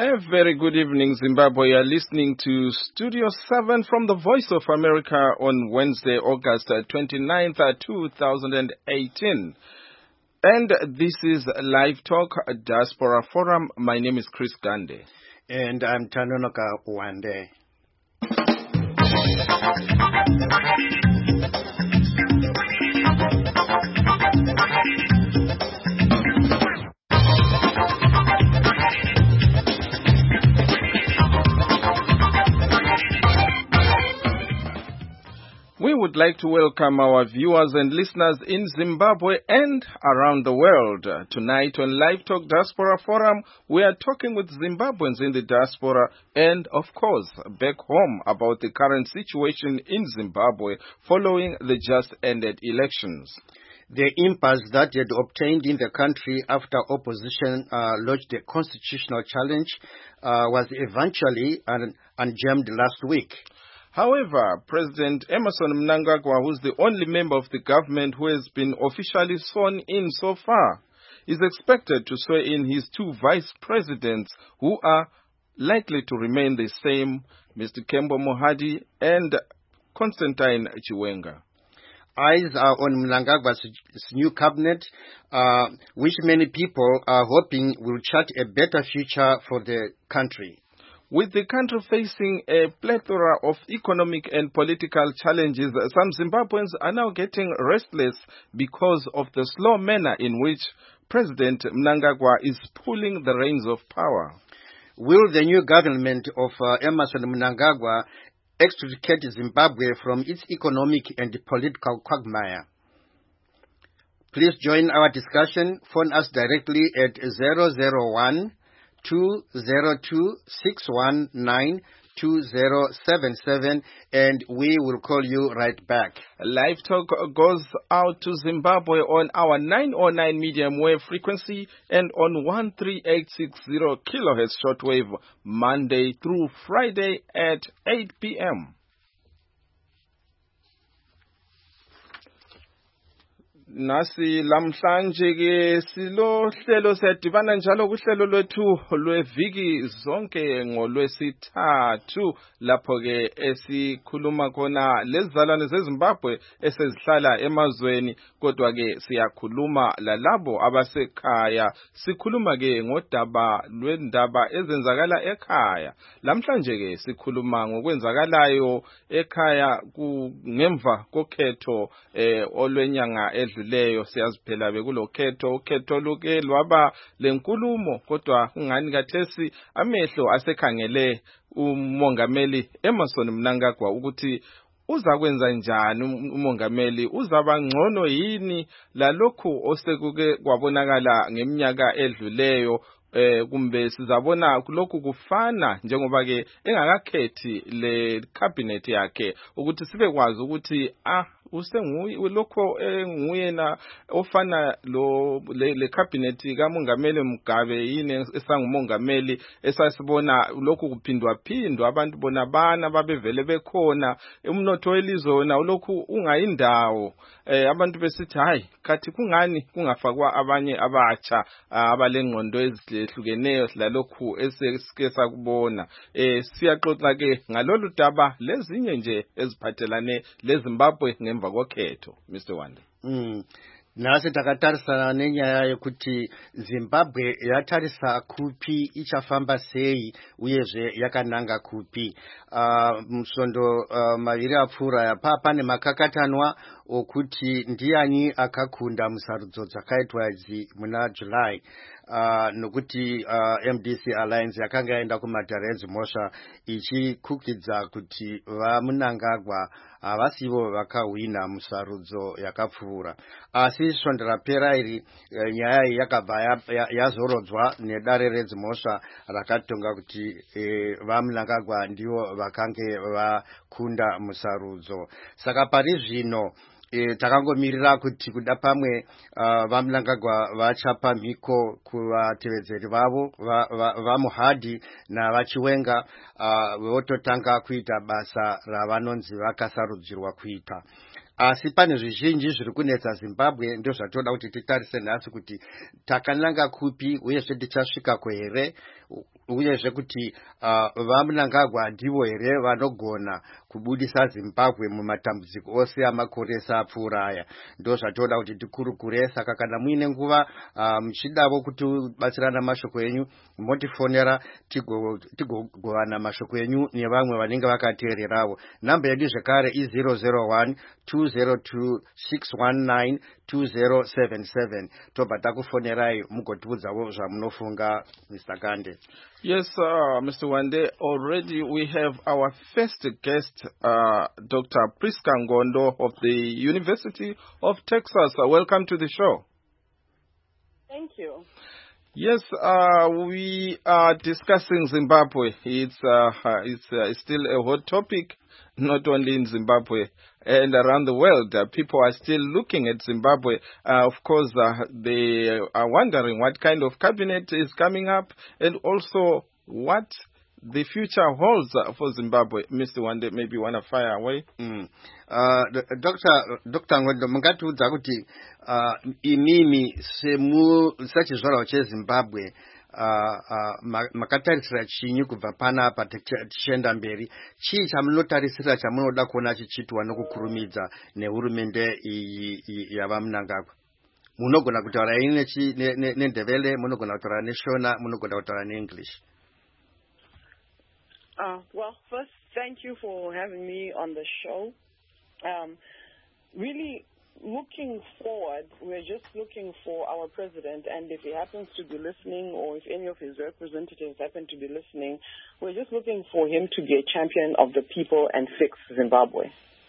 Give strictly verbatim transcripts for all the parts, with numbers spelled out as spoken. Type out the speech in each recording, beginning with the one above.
A very good evening, Zimbabwe. You're listening to Studio seven from the Voice of America on Wednesday, August twenty-ninth, twenty eighteen. And this is Live Talk Diaspora Forum. My name is Chris Gande. And I'm Tanonoka Wande. We would like to welcome our viewers and listeners in Zimbabwe and around the world. Tonight on Live Talk Diaspora Forum, we are talking with Zimbabweans in the diaspora and, of course, back home about the current situation in Zimbabwe following the just ended elections. The impasse that had obtained in the country after opposition uh, lodged a constitutional challenge uh, was eventually un- ungemmed last week. However, President Emmerson Mnangagwa, who is the only member of the government who has been officially sworn in so far, is expected to swear in his two vice presidents who are likely to remain the same, Mister Kembo Mohadi and Constantine Chiwenga. Eyes are on Mnangagwa's new cabinet, uh, which many people are hoping will chart a better future for the country. With the country facing a plethora of economic and political challenges, some Zimbabweans are now getting restless because of the slow manner in which President Mnangagwa is pulling the reins of power. Will the new government of uh, Emmerson Mnangagwa extricate Zimbabwe from its economic and political quagmire? Please join our discussion. Phone us directly at zero zero one two zero two six one nine two zero seven seven and we will call you right back. Live Talk goes out to Zimbabwe on our nine oh nine medium wave frequency and on one three eight six zero kilohertz shortwave Monday through Friday at eight p.m. Nasi lamhlanje ke silo hlelo sedibana njalo kuhlelo lwethu lweviki zonke ngolwesithathu lapho ke esikhuluma khona lezizalwane zeZimbabwe esezihlala emazweni kodwa ke siyakhuluma lalabo abasekhaya sikhuluma ke ngodaba lwendaba ezenzakala ekhaya. Lamhlanje ke sikhuluma ngokwenzakalayo ekhaya ngemva kokhetho eh olwenyanga leyo siyaziphela bekulokhetho ukhetho luke lwaba lenkulumo kodwa ungani kathesi amehlo asekhangele umongameli Emmerson Mnangagwa ukuthi uza kwenza njani umongameli uzaba ngcono yini lalokhu osekuke kwabonakala ngeminyaka edluleyo eh kumbe sizabona lokhu kufana njengoba ke engakakhethi le cabinet yakhe ukuthi sibe kwazi ukuthi ah usenguye lokho enguyena ofana lo le, le cabinet kamongameli Mugabe yini esangumongameli esasibona lokhu kuphindwa phindwa abantu bona bana babevele bekhona umnotho welizona lokhu ungayindawo eh abantu besithi hayi kathi kungani kungafakwa abanye abatsha abalengqondo ezihlukeneyo lalokhu esike sakubona eh siyaxoxa ke ngalolu daba lezinye nje eziphathelane leZimbabwe ngemva kokhetho Mister Wande. Mm. Nasi takatarisana nenyaya yekuti Zimbabwe yatarisa kupi ichafamba sei uyezve yakananga kupi. Uh, musondo uh, maviri apfuura yapa pane makakatanwa okuti ndiani akakunda musarudzo dzakaitwa idzi muna July. Uh, nokuti uh, M D C Alliance yakanga yaenda kumatare edzimhosva ichikukidza kuti vaMnangagwa havasivo vakahwina musarudzo yakapfuura. Asi svondo rapera iri nyaya iyi yakabva yazorodzwa nedare redzimhosva rakatonga kuti e, vaMnangagwa ndivo vakange vakunda musarudzo. Saka pari zvino E, takangomirira kuti kuda pamwe uh, vaMnangagwa vachapa mhiko kuvatevedzeri vavo vaMuhadi va, va navaChiwenga uh, vototanga kuita basa ravanonzi vakasarudzirwa kuita. asi pane zvizhinji zviri kunetsa Zimbabwe, ndio zvatoda kuti titarise nhasi kuti takananga kupi uyezve tichasvikako here, uyezve kuti uh, vaMnangagwa ndivo here vanogona kubudisa Zimbabwe mumatambudziko ose amakore apfuura aya. Ndo zvatoda kuti tikurukure. Saka kana muine nguva uh, muchidavo kuti batsirana mashoko enyu, motifonera tigogovana mashoko enyu nevamwe vanenge vakateererawo. Namba yedu zvekare i zero zero one two zero two six one nine two zero seven seven. Tobva takufonerai mugotiudzawo zvamunofunga, Mister Kande. Yes, uh, Mister Wande, already we have our first guest, uh, Doctor Priska Ngondo of the University of Texas. Uh, welcome to the show. Thank you. Yes, uh, we are discussing Zimbabwe. It's, uh, it's, uh, it's still a hot topic, not only in Zimbabwe and around the world. Uh, people are still looking at Zimbabwe. Uh, of course, uh, they are wondering what kind of cabinet is coming up and also what the future holds uh, for Zimbabwe. Mister Wande, maybe you want to fire away? Mm. Uh, Doctor Doctor Ngondo, mungatiudza kuti uh, imimi semu sachizvara cheZimbabwe uh, uh, makatarisira chinyi kubva panapa tichienda mberi? Chii chamunotarisira chamunoda kuona chichitwa nokukurumidza nehurumende iyi yavaMnangagwa? Munogona kutaura nendevele, munogona kutaura neshona, munogona kutaura neEnglish. Uh, well, first, thank you for having me on the show. Um, really looking forward, we're just looking for our president, and if he happens to be listening or if any of his representatives happen to be listening, we're just looking for him to be a champion of the people and fix Zimbabwe.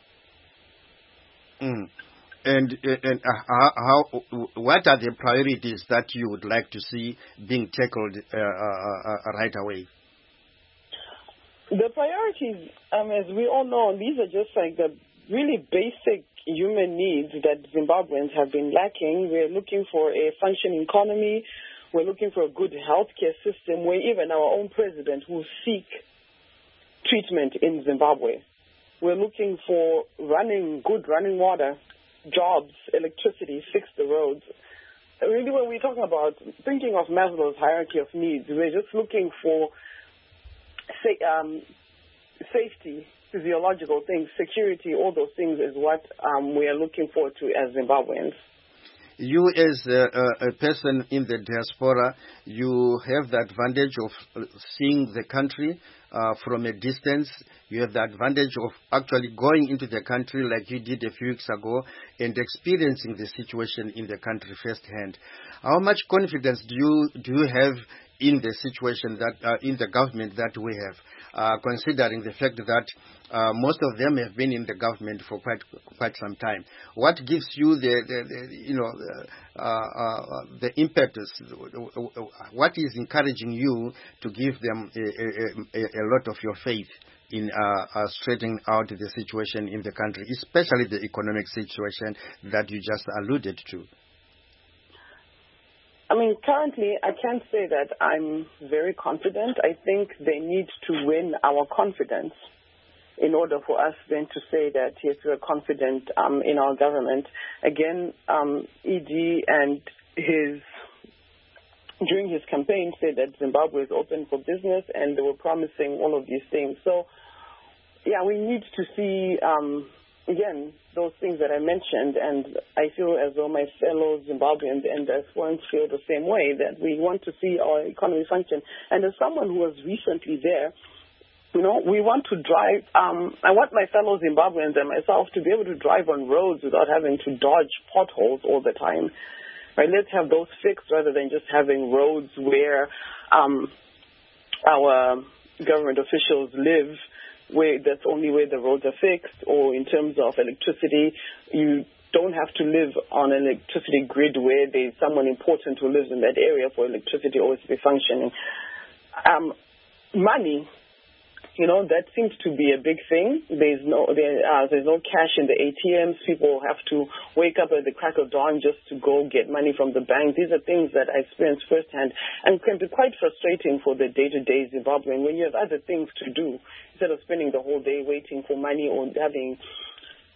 Mm. And, and uh, how, what are the priorities that you would like to see being tackled uh, uh, uh, right away? The priorities, um, as we all know, these are just like the really basic human needs that Zimbabweans have been lacking. We're looking for a functioning economy. We're looking for a good healthcare system where even our own president will seek treatment in Zimbabwe. We're looking for running, good running water, jobs, electricity, fix the roads. Really, when we're talking about thinking of Maslow's hierarchy of needs, we're just looking for Sa- um, safety, physiological things, security, all those things is what um, we are looking forward to as Zimbabweans. You as a, a person in the diaspora, you have the advantage of seeing the country uh, from a distance. You have the advantage of actually going into the country like you did a few weeks ago and experiencing the situation in the country firsthand. How much confidence do you do you have in the situation that uh, in the government that we have, uh, considering the fact that uh, most of them have been in the government for quite quite some time? What gives you the, the, the you know uh, uh, the impetus? What is encouraging you to give them a, a, a, a lot of your faith in uh, uh, straightening out the situation in the country, especially the economic situation that you just alluded to? I mean, currently, I can't say that I'm very confident. I think they need to win our confidence in order for us then to say that, yes, we're confident um, in our government. Again, um, E D and his, during his campaign, said that Zimbabwe is open for business, and they were promising all of these things. So, yeah, we need to see, um, again, those things that I mentioned, and I feel as though my fellow Zimbabweans and diasporans feel the same way, that we want to see our economy function. And as someone who was recently there, you know, we want to drive, um, I want my fellow Zimbabweans and myself to be able to drive on roads without having to dodge potholes all the time. Right? Let's have those fixed rather than just having roads where um, our government officials live, where that's only where the roads are fixed, or in terms of electricity, you don't have to live on an electricity grid where there's someone important who lives in that area for electricity always to be functioning. Um, money, you know, that seems to be a big thing. There's no there, uh, there's no cash in the A T Ms. People have to wake up at the crack of dawn just to go get money from the bank. These are things that I experienced firsthand and can be quite frustrating for the day-to-day Zimbabwean when you have other things to do instead of spending the whole day waiting for money or having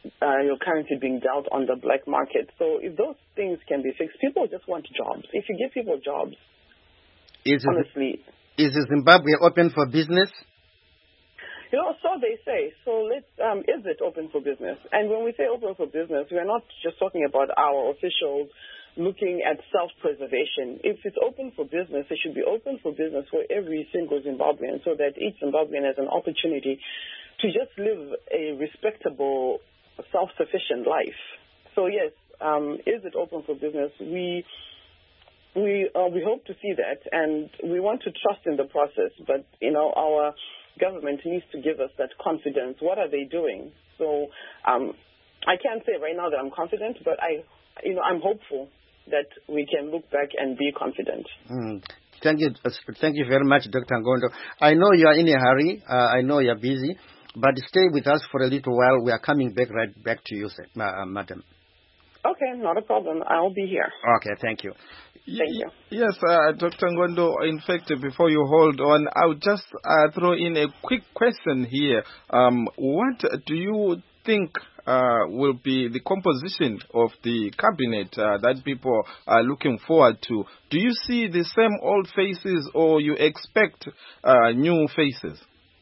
uh, your currency being dealt on the black market. So if those things can be fixed, people just want jobs. If you give people jobs, is honestly... Is Zimbabwe open for business? You know, so they say. So let's, um, is it open for business? And when we say open for business, we're not just talking about our officials looking at self-preservation. If it's open for business, it should be open for business for every single Zimbabwean so that each Zimbabwean has an opportunity to just live a respectable, self-sufficient life. So yes, um, is it open for business? We we uh, we hope to see that, and we want to trust in the process. But you know, our government needs to give us that confidence. What are they doing? So um, I can't say right now that I'm confident, but I, you know, I'm hopeful that we can look back and be confident. Mm. Thank you, thank you very much, Doctor Ngondo. I know you are in a hurry. Uh, I know you are busy, but stay with us for a little while. We are coming back right back to you, sir, uh, madam. Okay, not a problem. I'll be here. Okay, thank you. Thank you. Yes, uh, Doctor Ngondo, in fact, before you hold on, I'll just uh, throw in a quick question here. Um, what do you think uh, will be the composition of the cabinet uh, that people are looking forward to? Do you see the same old faces, or you expect uh, new faces?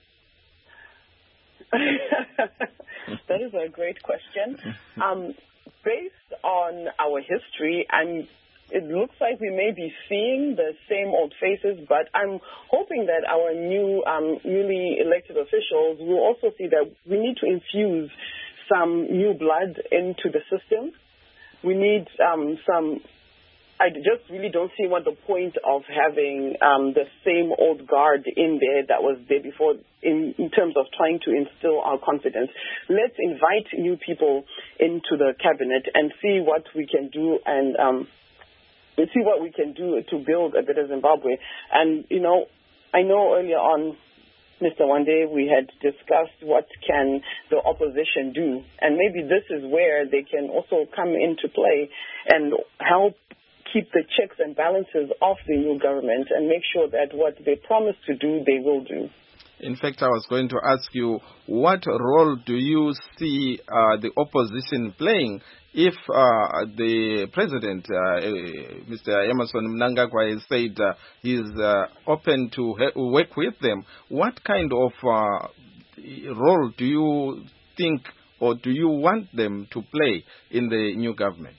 That is a great question. Um, based on our history, I'm it looks like we may be seeing the same old faces, but I'm hoping that our new, um, newly elected officials will also see that we need to infuse some new blood into the system. We need um, some... I just really don't see what the point of having um, the same old guard in there that was there before in, in terms of trying to instill our confidence. Let's invite new people into the cabinet and see what we can do and... Um, Let's see what we can do to build a better Zimbabwe. And, you know, I know earlier on, Mister Wande, we had discussed what can the opposition do. And maybe this is where they can also come into play and help keep the checks and balances of the new government and make sure that what they promise to do, they will do. In fact, I was going to ask you, what role do you see uh, the opposition playing if uh, the president, uh, Mister Emmerson Mnangagwa, has said uh, he's uh, open to work with them? What kind of uh, role do you think or do you want them to play in the new government?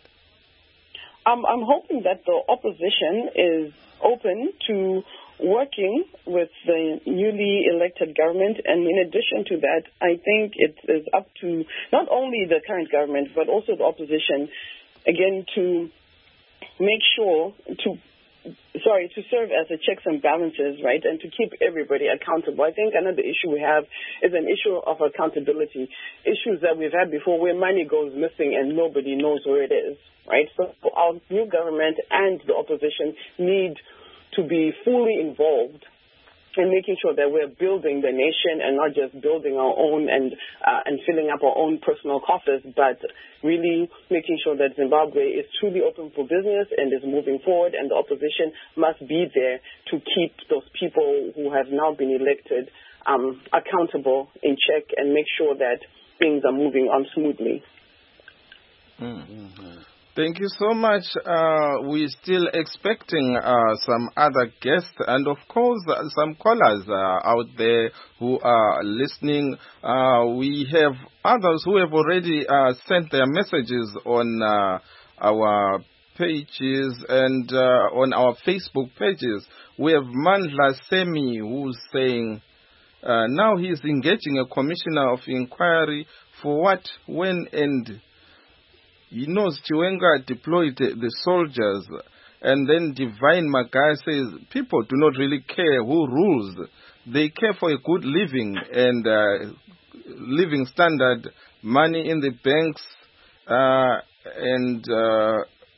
Um, I'm hoping that the opposition is open to working with the newly elected government, and in addition to that, I think it is up to not only the current government but also the opposition, again, to make sure to sorry to serve as a checks and balances, right, and to keep everybody accountable. I think another issue we have is an issue of accountability, issues that we've had before where money goes missing and nobody knows where it is, right? So our new government and the opposition need to be fully involved in making sure that we're building the nation and not just building our own and uh, and filling up our own personal coffers, but really making sure that Zimbabwe is truly open for business and is moving forward, and the opposition must be there to keep those people who have now been elected um, accountable, in check, and make sure that things are moving on smoothly. Mm-hmm. Thank you so much. Uh, we're still expecting uh, some other guests and, of course, uh, some callers uh, out there who are listening. Uh, we have others who have already uh, sent their messages on uh, our pages and uh, on our Facebook pages. We have Mandla Semi who's saying, uh, now he's engaging a commissioner of inquiry for what, when, and... He knows Chiwenga deployed the soldiers, and then Divine Magai says people do not really care who rules. They care for a good living and uh, living standard, money in the banks, uh, and uh,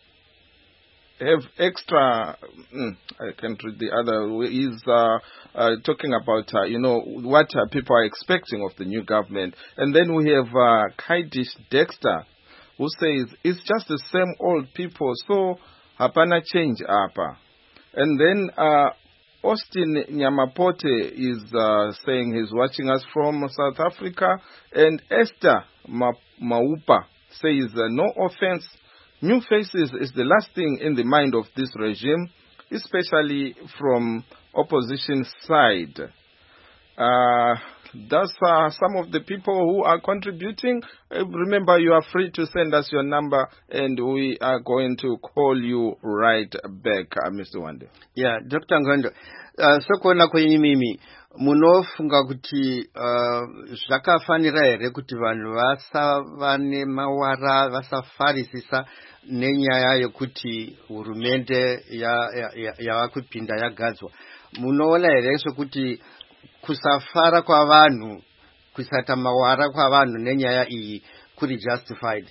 have extra. Mm, I can't read the other. He's uh, uh, talking about uh, you know what uh, people are expecting of the new government, and then we have uh, Kaidish Dexter, who says it's just the same old people, so hapana change apa. And then uh, Austin Nyamapote is uh, saying he's watching us from South Africa, and Esther Maupa says, uh, no offense, new faces is the last thing in the mind of this regime, especially from opposition side. Uh, Thus, uh, some of the people who are contributing, uh, remember you are free to send us your number and we are going to call you right back, uh, Mister Wande. Yeah, Doctor Ngondo. Uh, sokona kwenye mimi, munofunga kuti uh, zvakafanira here kuti vanhu vasavane mawara vasafarisisa nenyaya yekuti hurumende yavakupinda ya, ya yagadzwa. Munoona here sekuti kusafara kwa vanhu, kusata mawara kwa vanhu nenyaya iyi kuri justified?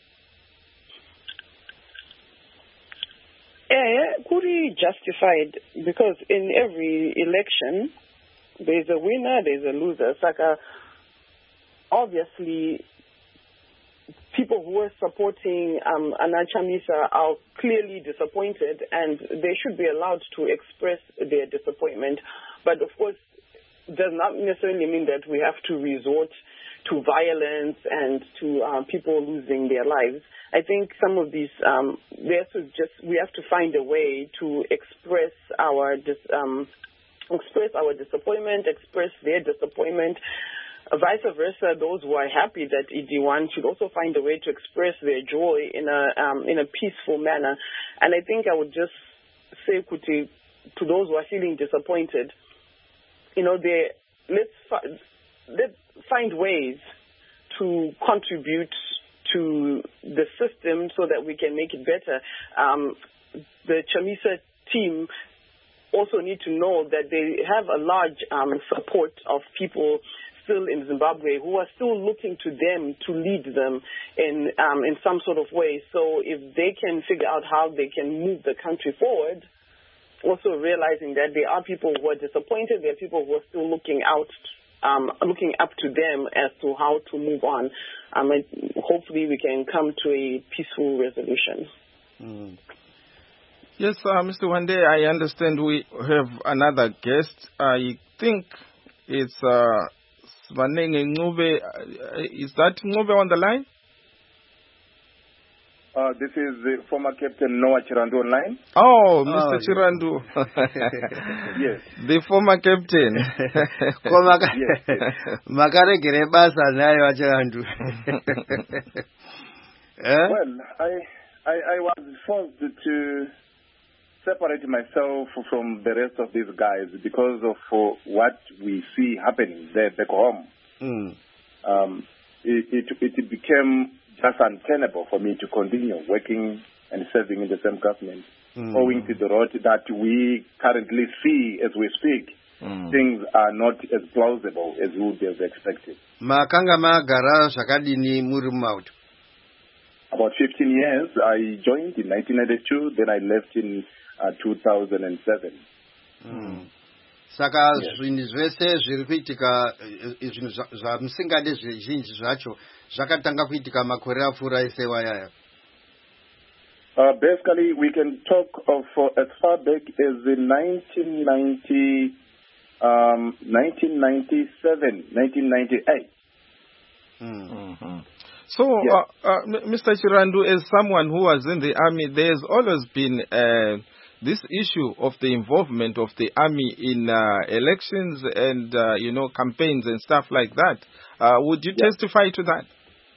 Yeah, kuri justified, because in every election there's a winner, there's a loser. Saka, obviously, people who are supporting um, Anna Chamisa are clearly disappointed, and they should be allowed to express their disappointment. But of course, does not necessarily mean that we have to resort to violence and to uh, people losing their lives. I think some of these, um, there's just we have to find a way to express our dis, um, express our disappointment, express their disappointment. Uh, vice versa, those who are happy that E D one should also find a way to express their joy in a um, in a peaceful manner. And I think I would just say, Kuti, to those who are feeling disappointed, you know, they, let's, fi- let's find ways to contribute to the system so that we can make it better. Um, the Chamisa team also need to know that they have a large um, support of people still in Zimbabwe who are still looking to them to lead them in um, in some sort of way. So if they can figure out how they can move the country forward, also realizing that there are people who are disappointed, there are people who are still looking out, um, looking up to them as to how to move on. Um, and hopefully we can come to a peaceful resolution. Mm. Yes, uh, Mister Wande, I understand we have another guest. I think it's uh, Svanenge Ngube. Is that Ngube on the line? Uh, this is the former Captain Noah Chirandu online. Oh, Mister Oh, Chirandu. Yes. The former captain. Yes, yes. Makaregere basa nayo Chirandu. Well, I, I I was forced to separate myself from the rest of these guys because of uh, what we see happening there back home. Mm. Um, it, it it became just untenable for me to continue working and serving in the same government, mm. owing to the road that we currently see as we speak. Mm. Things are not as plausible as we would have expected. Makanga magara shakadini murumautu. About fifteen years. I joined in nineteen ninety-two, then I left in uh, two thousand seven. Mm. Saka zvinhu zvese zviri kuitika zvinhu zvamusingade zvizhinji zvacho zvakatanga kuitika makore apfuura esewa yaya. Uh, basically, we can talk of uh, as far back as in nineteen ninety, um, nineteen ninety-seven, nineteen ninety-eight. Mm. Mm-hmm. So, yes. uh, uh, Mister Chirandu, as someone who was in the army, there's always been uh, this issue of the involvement of the army in uh, elections and, uh, you know, campaigns and stuff like that. Uh, would you yes. testify to that?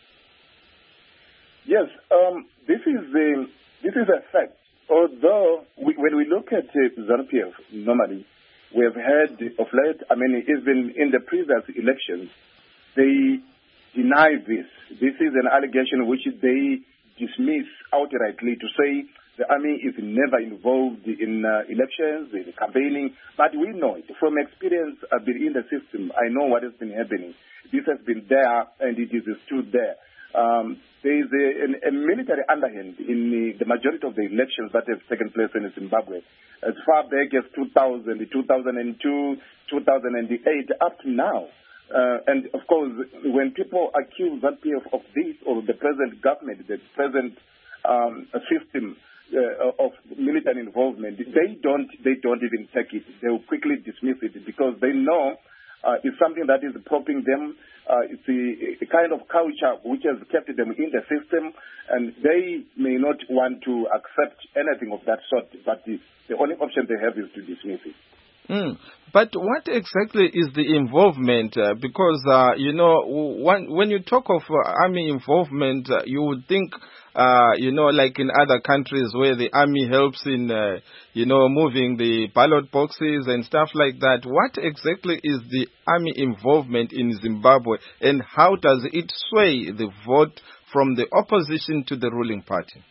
Yes, um, this is a, this is a fact. Although, we, when we look at uh, ZANU-P F, normally, we have heard of late, I mean, even in the previous elections, they deny this. This is an allegation which they dismiss outrightly to say the army is never involved in uh, elections, in campaigning. But we know it. From experience, I've been in the system. I know what has been happening. This has been there, and it is stood there. Um, there is a, a, a military underhand in the, the majority of the elections that have taken place in Zimbabwe. As far back as two thousand, two thousand two, two thousand eight, up to now. Uh, and, of course, when people accuse ZANU-P F of this or the present government, the present um, system uh, of military involvement, they don't they don't even take it. They will quickly dismiss it because they know uh, is something that is propping them. Uh, it's a, a kind of culture which has kept them in the system, and they may not want to accept anything of that sort, but the, the only option they have is to dismiss it. Mm. But what exactly is the involvement? Uh, because, uh, you know, when, when you talk of uh, army involvement, uh, you would think, uh, you know, like in other countries where the army helps in, uh, you know, moving the ballot boxes and stuff like that. What exactly is the army involvement in Zimbabwe, and how does it sway the vote from the opposition to the ruling party?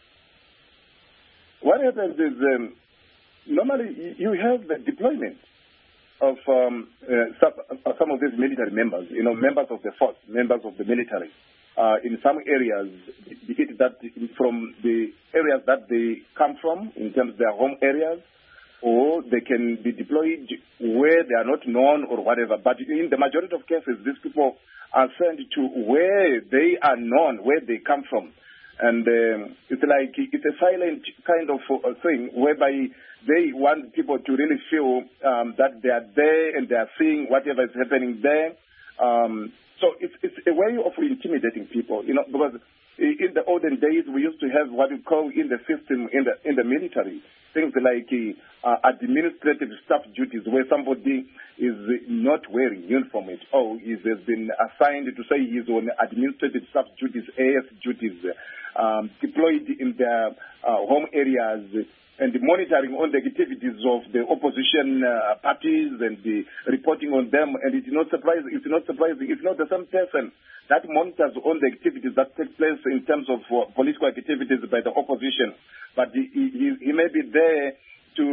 What happens is... Um, Normally, you have the deployment of um, uh, some, uh, some of these military members, you know, members of the force, members of the military. Uh, in some areas, be it that from the areas that they come from, in terms of their home areas, or they can be deployed where they are not known or whatever. But in the majority of cases, these people are sent to where they are known, where they come from. And um, it's like it's a silent kind of uh, thing whereby they want people to really feel um, that they are there and they are seeing whatever is happening there. Um, so it's, it's a way of intimidating people, you know, because in the olden days we used to have what we call in the system, in the in the military, things like uh, administrative staff duties where somebody is not wearing uniform at all. He has been assigned to say he's on administrative staff duties, A S duties, um, deployed in their uh, home areas, and the monitoring on the activities of the opposition uh, parties and the reporting on them. And it's not surprising. It's not surprising. It's not the same person that monitors on the activities that take place in terms of uh, political activities by the opposition. But he, he, he may be there to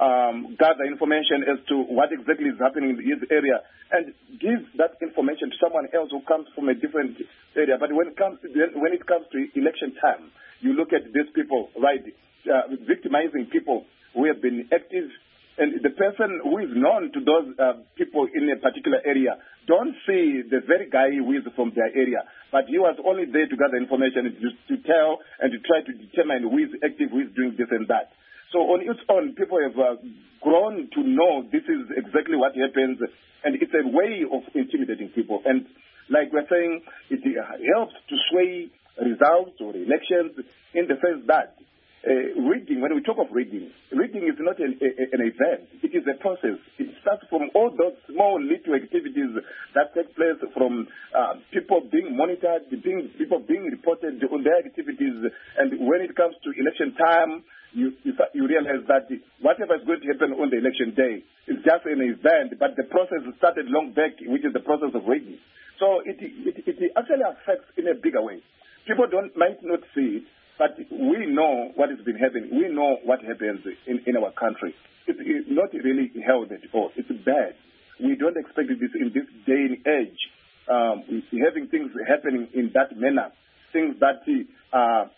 um, gather information as to what exactly is happening in his area and give that information to someone else who comes from a different area. But when it comes to, when it comes to election time, you look at these people, right, uh, victimizing people who have been active, and the person who is known to those uh, people in a particular area don't see the very guy who is from their area, but he was only there to gather information and to, to tell and to try to determine who is active, who is doing this and that. So on its own, people have uh, grown to know this is exactly what happens, and it's a way of intimidating people. And like we're saying, it helps to sway results or elections in the sense that uh, rigging, when we talk of rigging, rigging is not an, a, an event. It is a process. It starts from all those small little activities that take place, from uh, people being monitored, being, people being reported on their activities, and when it comes to election time, You, you, you realize that whatever is going to happen on the election day is just an event, but the process started long back, which is the process of rigging. So it, it, it actually affects in a bigger way. People don't might not see it, but we know what has been happening. We know what happens in, in our country. It, it's not really held at all. It's bad. We don't expect this in this day and age, um, having things happening in that manner, things that uh,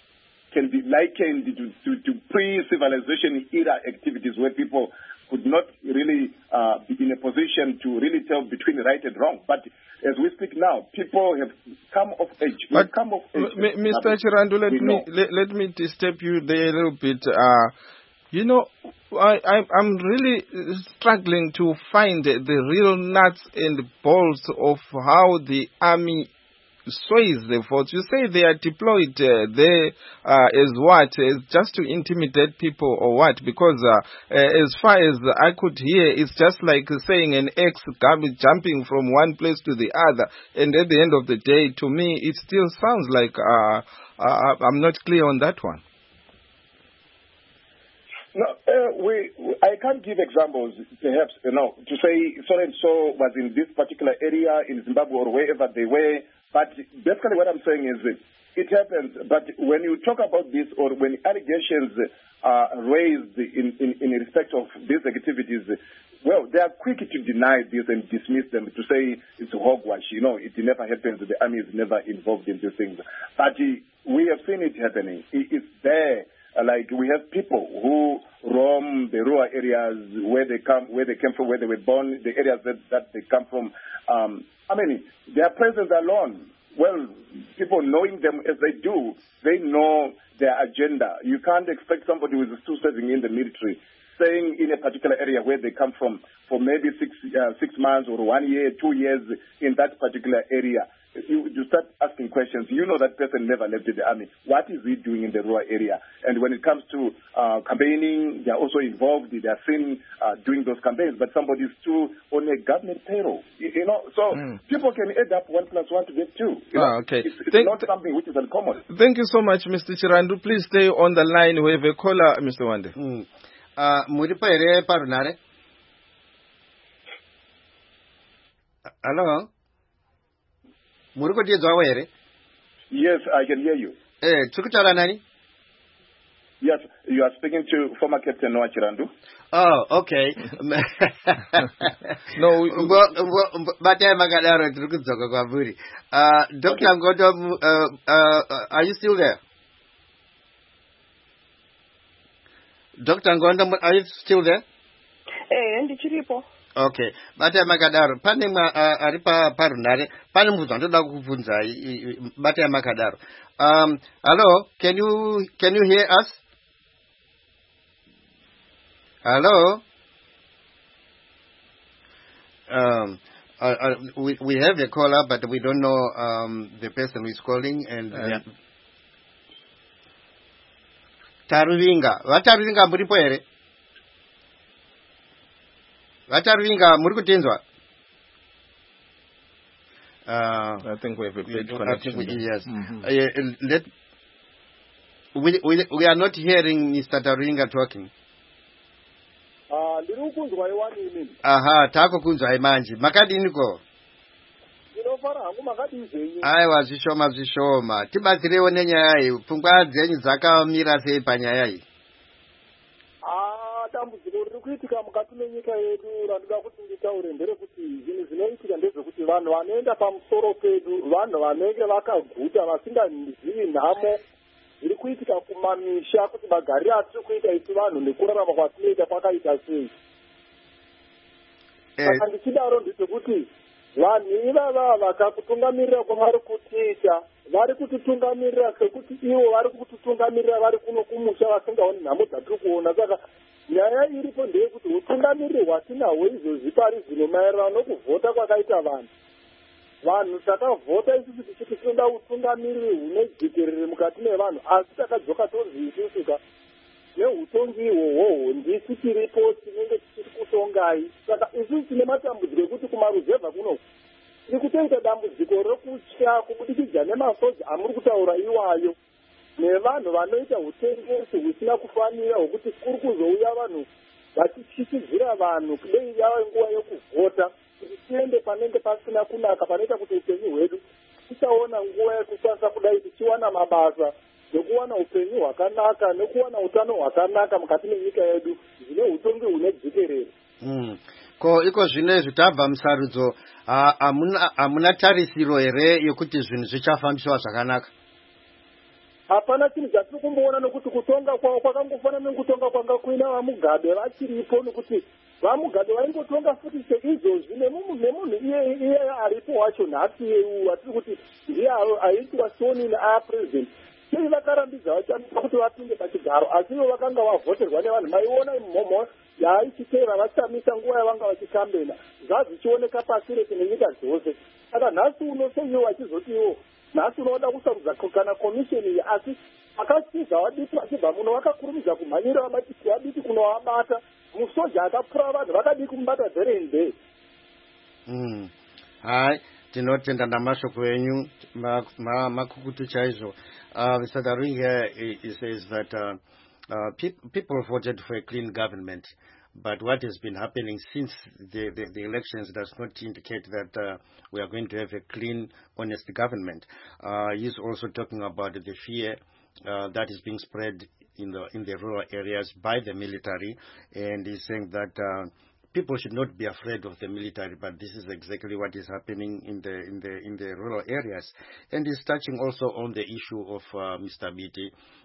can be likened to, to, to pre-civilization era activities where people could not really uh, be in a position to really tell between right and wrong. But as we speak now, people have come of age. But come of age. M- Mister Chirandu, let me let, let me disturb you there a little bit. Uh, you know, I, I, I'm really struggling to find the real nuts and bolts of how the army sways the votes. You say they are deployed uh, there uh, as what? As just to intimidate people or what? Because uh, uh, as far as I could hear, it's just like saying an ex jumping from one place to the other. And at the end of the day, to me, it still sounds like uh, uh, I'm not clear on that one. No, uh, we, I can't give examples, perhaps, you know, to say so-and-so was in this particular area in Zimbabwe or wherever they were. But basically what I'm saying is that it happens. But when you talk about this, or when allegations are raised in, in, in respect of these activities, well, they are quick to deny this and dismiss them, to say it's hogwash. You know, it never happens. The army is never involved in these things. But we have seen it happening. It's there. Like we have people who roam the rural areas where they come, where they came from, where they were born, the areas that, that they come from. Um, I mean, their presence alone, well, people knowing them as they do, they know their agenda. You can't expect somebody who is still serving in the military staying in a particular area where they come from for maybe six uh, six months or one year, two years in that particular area. You, you start asking questions. You know that person never left the army. What is he doing in the rural area? And when it comes to uh, campaigning, they are also involved. They are seen uh, doing those campaigns, but somebody's still on a government payroll. You, you know, so mm. people can add up one plus one to get two. You ah, know? okay. It's, it's Thank, not something which is uncommon. Thank you so much, Mister Chirandu. Please stay on the line. We have a caller, Mister Wande. Mm. Uh, Muripo ere parunare. Hello. Muruko dia zwa ere? Yes, I can hear you. Eh, tukutala nani? Yes, you are speaking to former Captain Noah Chirandu. Oh, okay. No, Bataya Magadaro tukutsoka kwa buri. Uh, Doctor Okay. Ngondo, uh, uh, are you still there? Doctor Ngondo, are you still there? Eh, ndichiripo. Okay, Bataya Magadaro, pane ma uh, aripa parunare, pane mvuzo ndoda kuvunza Bataya Magadaro. Um, hello, can you can you hear us? Hello. Um, uh, uh, we we have a caller, but we don't know um the person who is calling. And uh, yeah. Taruvinga, vataruvinga muripo ere? Vataruvinga muri kutenzwa? Uh, I think we have a bad connection. We, yes. Mm-hmm. Uh, let, we, we we are not hearing Mister Taruvinga talking. Ah, ndiri kunzwa iwani imini. Aha, tako kunzwa imanje. Makadini ko? Ndinofara hangu makadini zenyu. Aiwa, zvishoma zvishoma. Tibatsirewo nenyaya iyi. Pfungwa dzenyu dzakamira sei panyaya iyi? Ah, dambudziko riri kuitika mukati menyika yedu randida kuti nditaure nderekuti zvinhu zvinoitika ndezvekuti vanhu vanoenda pamusoro pedu, vanhu vanenge vakaguta vasingazivi nhamo zviri kuitika kumamisha kuti magarire atiri kuita isu vanhu nekurarama kwatinoita kwakaita sei. Saka ndichidaro ndechekuti vanhu ivava vakakutungamirira kwavari kutiita vari kutitungamirira sekuti ivo vari kutitungamirira vari kuno kumusha vasingaoni nhamo dzatiri kuona. Saka nyaya iripo ndeyekuti utungamiriri hwatinahwo izvozvi pari zvino maererano nokuvhota kwakaita vanhu. Vanhu takavhota isusu tichiti tinoda utungamiriri hune dzikerere mukati mevanhu, asi takadzoka tonzi isusuka neutongi ihwohwo ndisi tiripo tinenge tichiri kutongai. Saka isusu tine matambudziko ekuti kumaruzevha kuno tiri kutoita dambudziko rekutya kubudikidza nemasoja amuri kutaura iwayo nevanhu vanoita utengesi husina kufanira hwekuti kuri kuzouya vanhu vachityikidzira vanhu kudei yava nguva yekuvhota kuti tiende panenge pasina kunaka panoita kuti upenyu hwedu tichaona nguva yekusasa kudai tichiwana mabasa nekuwana upenyu hwakanaka nekuwana utano hwakanaka mukati menyika yedu zvine utongi hune dzikerere. Mm. Ko iko zvinezvi tabva musarudzo hamuna hamuna tarisiro here yekuti zvinhu zvichafambiswa zvakanaka? Hapana chinhu chatiri kumboona nokuti kutonga kwavo kwakangofanana nekutonga kwanga kuina vamugabe vachiripo, nokuti vamugabe vaingotonga futi seizvozvi nemunhu iye iye aripo wacho nhasi yeu atiri kuti ndiye aitwa soni neapresident. Sei vakarambidza vachamisa kuti vapinde pachigaro, asi ivo vakanga vavhoterwa nevanhu. Maiona mhomho yaaichitera vachamisa nguva yavanga vachikambena zvazichioneka pasi rese nenyika dzose. Saka nhasi uno seivo vachizoti ivo nhasi unoda kusarudza kana komisheni iyi, asi akasiza vadiki vachibva muno vakakurumidza kumhanyira vabatisi vadiki kunovabata. Musoja akapfura vanhu vakadii kumubata there and there. Mm. Hai, tinotenda namashoko enyu makukutu chaizvo. Uh, Mister Taruvinga, he says that uh, uh, pe people voted for a clean government, but what has been happening since the, the, the elections does not indicate that uh, we are going to have a clean, honest government. Uh, he's also talking about the fear uh, that is being spread in the in the rural areas by the military, and he's saying that uh, people should not be afraid of the military, but this is exactly what is happening in the in the in the rural areas. And he's touching also on the issue of uh, Mister Biti,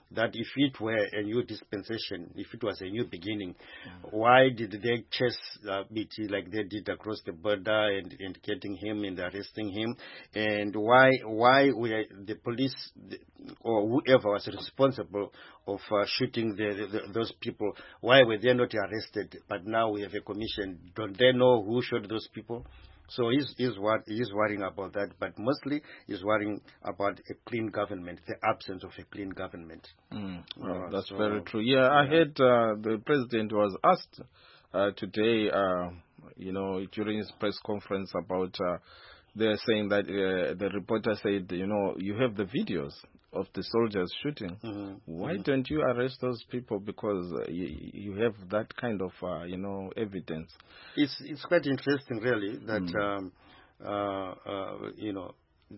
that if it were a new dispensation, if it was a new beginning, mm. why did they chase uh, B T like they did across the border and, and getting him and arresting him? And why why were the police or whoever was responsible of uh, shooting the, the, those people, why were they not arrested? But now we have a commission. Don't they know who shot those people? So he's, he's, wor- he's worrying about that, but mostly he's worrying about a clean government, the absence of a clean government. Mm. Well, uh, that's so, very true. Yeah, yeah. I heard uh, the president was asked uh, today, uh, you know, during his press conference about, uh, they're saying that uh, the reporter said, you know, you have the videos of the soldiers shooting. Mm-hmm. Why mm-hmm. don't you arrest those people? Because uh, you, you have that kind of, uh, you know, evidence. It's it's quite interesting, really, that mm. um, uh, uh, you know,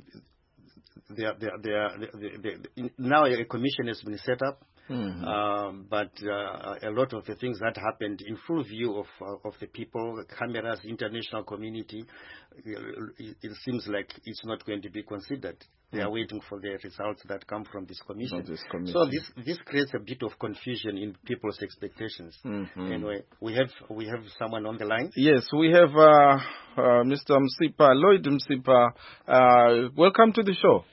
they are, they are, they are, they, they, they, now a commission has been set up. Mm-hmm. Um, but uh, a lot of the things that happened in full view of uh, of the people, the cameras, international community, it, it seems like it's not going to be considered. They mm-hmm. are waiting for the results that come from this commission. This commission. So this this creates a bit of confusion in people's expectations. Mm-hmm. Anyway, we have we have someone on the line. Yes, we have uh, uh, Mister Msipa, Lloyd Msipa. Uh, welcome to the show.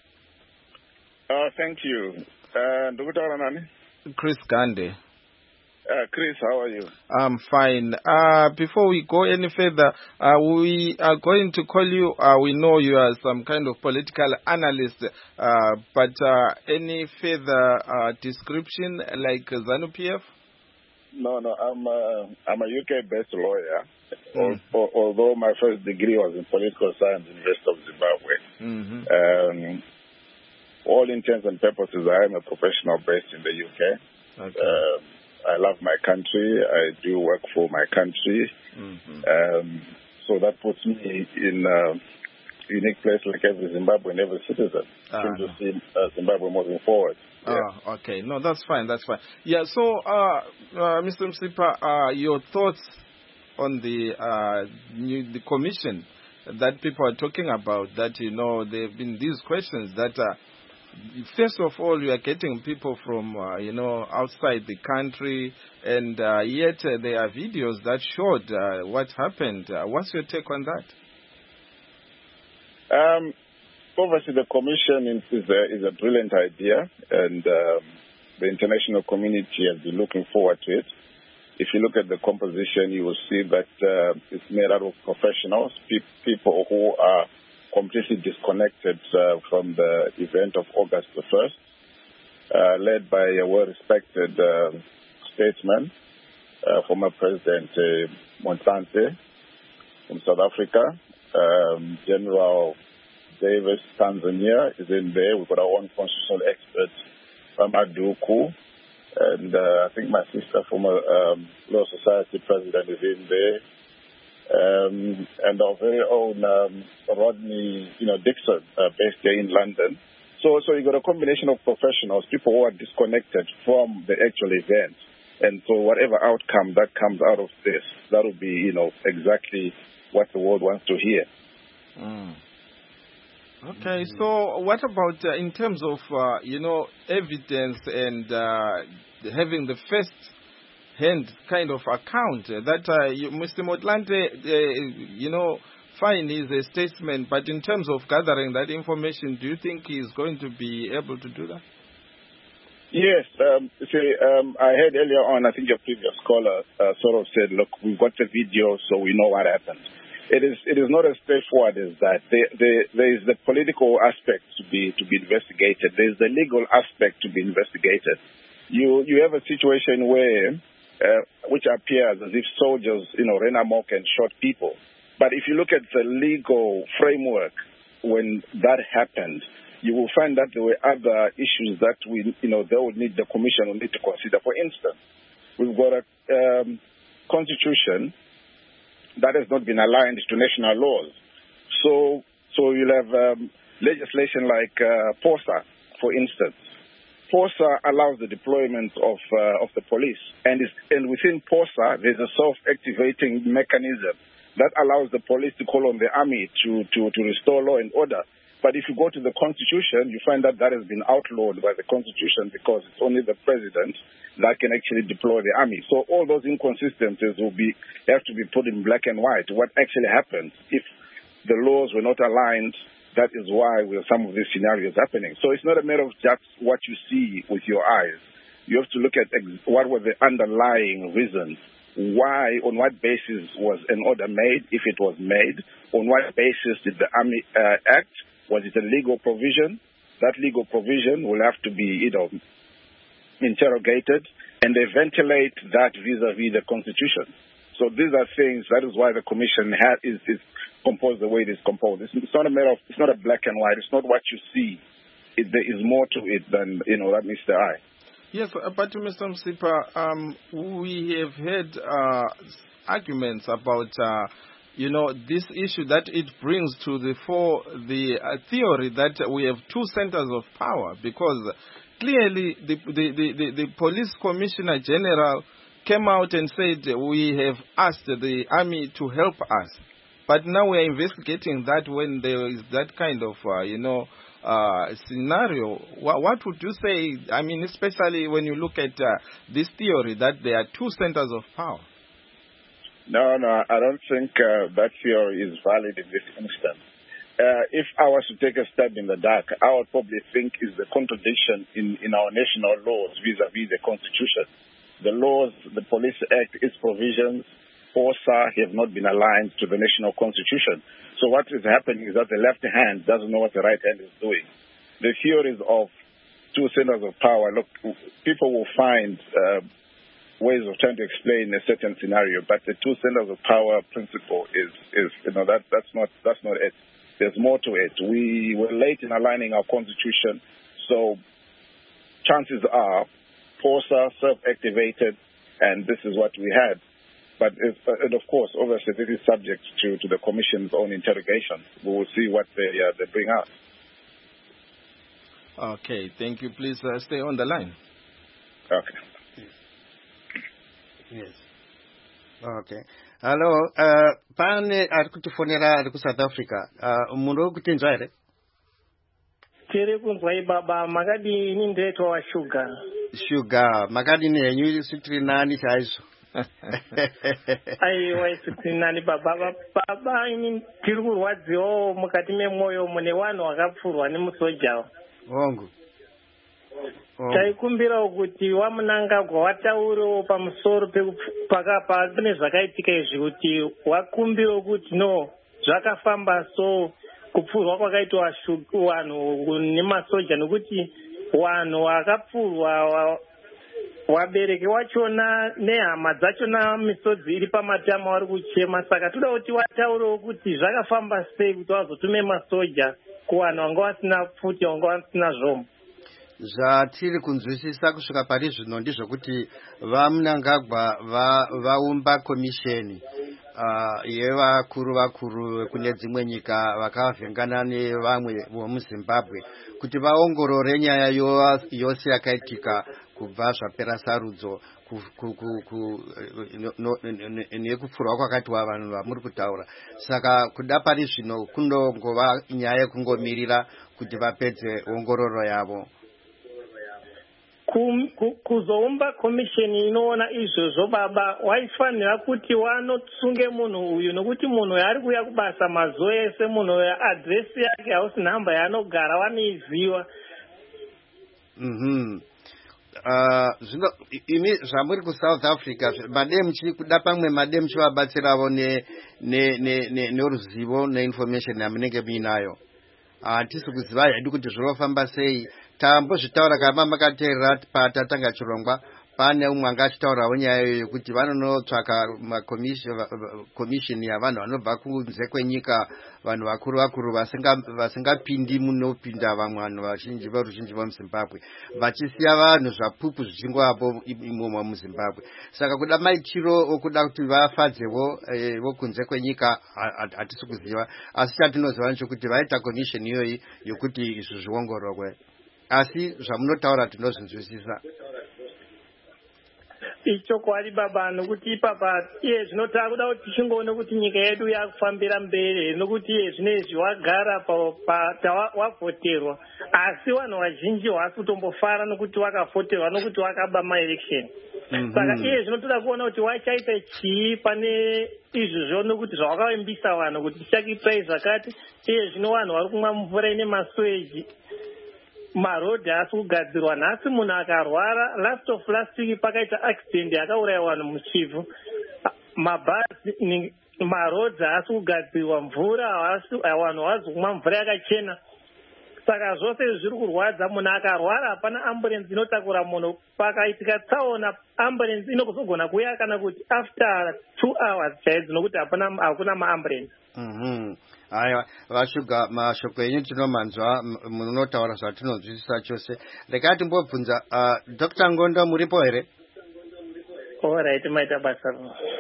Uh, thank you. Uh, Chris Gande. Uh, Chris, how are you? I'm fine. Uh, before we go any further, uh, we are going to call you. Uh, we know you are some kind of political analyst, uh, but uh, any further uh, description like ZANU-P F? No, no, I'm uh, I'm a U K-based lawyer. Mm. Al- although my first degree was in political science in the University of Zimbabwe. Mm-hmm. Um, all intents and purposes, I am a professional based in the U K. Okay. Uh, I love my country. I do work for my country. Mm-hmm. Um, so that puts me in a unique place like every Zimbabwean, every citizen, uh, to see uh, Zimbabwe moving forward. Yeah. Oh, okay. No, that's fine. That's fine. Yeah, so, uh, uh, Mister Msipa, uh, your thoughts on the, uh, new, the commission that people are talking about, that, you know, there have been these questions that uh, first of all, you are getting people from, uh, you know, outside the country, and uh, yet uh, there are videos that showed uh, what happened. Uh, what's your take on that? Um, obviously, the commission is a, is a brilliant idea, and um, the international community has been looking forward to it. If you look at the composition, you will see that uh, it's made out of professionals, pe- people who are completely disconnected uh, from the event of August the first, uh, led by a well-respected uh, statesman, uh, former President uh, Motlanthe from South Africa, um, General Davis, Tanzania, is in there. We've got our own constitutional expert, Maduku, and uh, I think my sister, former um, Law Society President, is in there. Um, and our very own um, Rodney, you know, Dixon, uh, based here in London. So, so you got a combination of professionals, people who are disconnected from the actual event, and so whatever outcome that comes out of this, that will be, you know, exactly what the world wants to hear. Mm. Okay, mm-hmm. So what about uh, in terms of, uh, you know, evidence and uh, having the first hand kind of account uh, that uh, you, Mister Motlanthe, uh, you know, fine, is a statesman, but in terms of gathering that information, do you think he's going to be able to do that? Yes. Um, see, um, I heard earlier on, I think your previous caller uh, sort of said, look, we've got the video, so we know what happened. It is it is not as straightforward as that. There, there, there is the political aspect to be to be investigated. There is the legal aspect to be investigated. You you have a situation where Uh, which appears as if soldiers, you know, ran amok and shot people. But if you look at the legal framework when that happened, you will find that there were other issues that we, you know, they would need, the commission will need to consider. For instance, we've got a um, constitution that has not been aligned to national laws. So, so you'll have um, legislation like uh, POSA, for instance. POSA allows the deployment of uh, of the police, and, is, and within POSA there's a self-activating mechanism that allows the police to call on the army to, to, to restore law and order. But if you go to the Constitution, you find that that has been outlawed by the Constitution because it's only the president that can actually deploy the army. So all those inconsistencies will be have to be put in black and white. What actually happens if the laws were not aligned? That is why we have some of these scenarios happening. So it's not a matter of just what you see with your eyes. You have to look at ex- what were the underlying reasons. Why, on what basis was an order made, if it was made? On what basis did the Army uh, act? Was it a legal provision? That legal provision will have to be, you know, interrogated, and they ventilate that vis-a-vis the Constitution. So these are things, that is why the Commission ha- is, is composed the way it is composed. It's, it's not a matter of, it's not a black and white. It's not what you see. It, there is more to it than, you know, that meets the eye. Yes, but Mister Msipa, um, we have heard uh, arguments about, uh, you know, this issue that it brings to the fore the uh, theory that we have two centers of power, because clearly the, the, the, the, the Police Commissioner General came out and said we have asked the army to help us. But now we are investigating that when there is that kind of, uh, you know, uh, scenario. What, what would you say, I mean, especially when you look at uh, this theory that there are two centers of power? No, no, I don't think uh, that theory is valid in this instance. Uh, if I was to take a stab in the dark, I would probably think is the contradiction in, in our national laws vis-a-vis the Constitution. The laws, the Police Act, its provisions, O S A have not been aligned to the national constitution. So what is happening is that the left hand doesn't know what the right hand is doing. The theories of two centers of power, look, people will find uh, ways of trying to explain a certain scenario, but the two centers of power principle is, is you know, that that's not that's not it. There's more to it. We were late in aligning our constitution, so chances are P O S A self-activated, and this is what we had. But, it's, uh, and of course, obviously, this is subject to, to the Commission's own interrogation. We will see what they, uh, they bring out. Okay, thank you. Please uh, stay on the line. Okay. Yes. Okay. Hello, uh, pane ari kutifonera ari ku South Africa. Uh, munhu wekutinzwa here? Tiri kunzwai baba, makadini ndeto wa sugar. Sugar, makadini henyu sitiri nani chaizvo? Aiwa sitiri nani baba, baba ini tiri kurwadziwa mukati memwoyo mune vanhu vakapfurwa nemusoja. Hongu. Taikumbira kuti wamunangagwa wataurawo pamusoro pakapa pane zvakaitika izvi kuti wakumbira kuti no zvakafamba so kupfurwa kwakaitwa vanhu nemasoja nekuti vanhu vakapfurwa wabereki wachona nehama dzachona misodzi iri pamatama vari kuchema. Saka toda kuti wataurawo kuti zvakafamba sei kuti wazotume masoja kuvanhu vanga vasina pfuti vanga vasina zvomo. Zvatiri kunzwisisa kusvika pari zvino ndizvokuti vaMnangagwa vaumba komisheni uh, yevakuru vakuru kune dzimwe nyika vakavhengana nevamwe vomuZimbabwe kuti vaongorore nyaya yose yakaitika kubva zvapera sarudzo nekupfurwa kwakatiwa vanhu vamuri kutaura. Saka kuda pari zvino kunongova nyaya yekungomirira kuti vapedze ongororo yavo. Kuzoumba komisheni inoona izvozvo baba, waifanira kuti wanotsunge munhu uyu nokuti munhu ari kuya kubasa mazuva ese, munhu adresi yake hausi nhamba yaanogara wanoiziva. Mhm. Uh, zvino imi zvamuri ku South Africa mademchi kuda pamwe mademchi vabatsirawo ne ne ne neruzivo neinformation yamunenge muinayo. Hatisi uh, kuziva hedu kuti zvinofamba sei. Tambozvitaura kama makateerera patatanga chirongwa pane umwe anga achitaurawo nyaya yokuti vanonotsvaka makomishini yavanhu vanobva kunze kwenyika, vanhu vakuru vakuru vasingapindi munopinda vamwe vanhu vazhinji veruzhinji vemuZimbabwe, vachisiya vanhu zvapupu zvichingovapo imomo muZimbabwe. Saka kuda maitiro okuda kuti vafadzewo e, vokunze kwenyika hatisi kuziva, asi chatinoziva nechekuti vaita komishini iyoyi yokuti izvi zviongororwe. Asi zvamunotaura tinozvinzwisisa. ichokwadi baba nokuti ipapa iye zvino takuda kuti tichingoona kuti nyika yedu yakufambira mberi nokuti iye zvinezvi wagara wavhoterwa asi vanhu vazhinji havasi kutombofara nokuti wakafoterwa nokuti wakaba maelection saka iye zvinotoda kuona kuti wachaita chii pane izvozvo nokuti zvawakavimbisa vanhu kuti tichakuitai zvakati iye zvino vanhu vari kumwa mvura ine masweji marodhi asi kugadzirwa nhasi munhu akarwara last of last week pakaita accident yakauraya vanhu muchivhu mabhazi marodhi asi kugadzirwa mvura vanhu havazi kumwa mvura yakachena saka zvose zviri kurwadza munhu akarwara hapana amburenzi inotakura munhu pakaitika tsaona amburenzi inokuzogona kuuya kana kuti after two hours chaidzo nokuti hakuna maamburenzi. Haya vashuga mashoko enyu tinomanzwa munotaura zvatinonzwisisa chose. Rekai timbobvunza uh, Doctor Ngondo muripo here? Alright, maita basa.